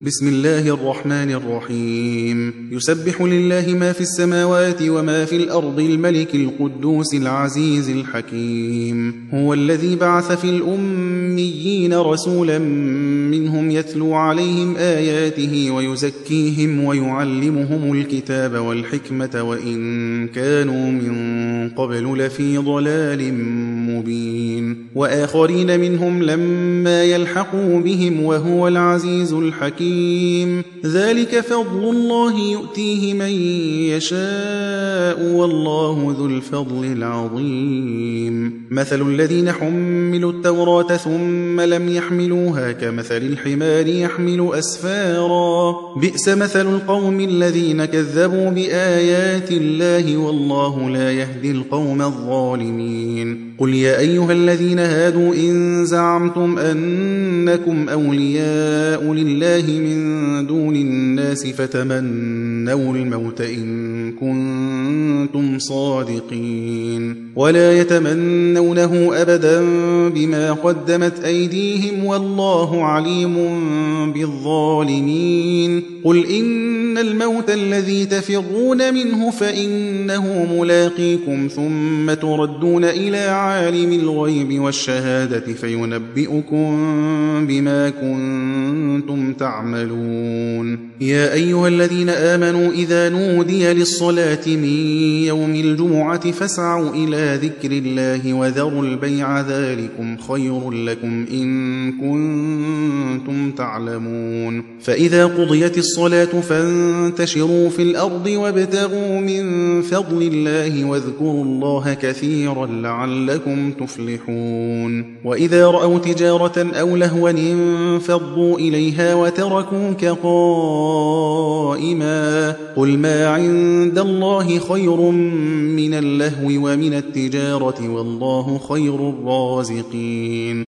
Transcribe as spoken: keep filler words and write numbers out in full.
بسم الله الرحمن الرحيم يسبح لله ما في السماوات وما في الأرض الملك القدوس العزيز الحكيم هو الذي بعث في الأميين رسولا منهم يتلو عليهم آياته ويزكيهم ويعلمهم الكتاب والحكمة وإن كانوا من قبل لفي ضلال مبين وآخرين منهم لما يلحقوا بهم وهو العزيز الحكيم ذلك فضل الله يؤتيه من يشاء والله ذو الفضل العظيم مثل الذين حملوا التوراة ثم لم يحملوها كمثل الحمار يحمل أسفارا بئس مثل القوم الذين كذبوا بآيات الله والله لا يهدي القوم الظالمين قل يا أيها الذين هادوا إن زعمتم أنكم أولياء لله من دون الناس فتمنوا الموت إن كنتم صادقين ولا يتمنونه أبدا بما قدمت أيديهم والله عليم بالظالمين قل إن الموت الذي تفرون منه فإنه ملاقيكم ثم تردون إلى عالم الغيب والشهادة فينبئكم بما كنتم تعملون يا أيها الذين آمنوا إذا نودي للصلاة من يوم الجمعة فاسعوا إلى ذكر الله وذروا البيع ذلكم خير لكم إن كنتم تعلمون فإذا قضيت الصلاة فانتشروا في الأرض وابتغوا من فضل الله واذكروا الله كثيرا لعلكم تفلحون وإذا رأوا تجارة أو لهوا انفضوا إليها وتركوك قائما قل ما عند الله خير من اللهو ومن التجارة والله خير الرازقين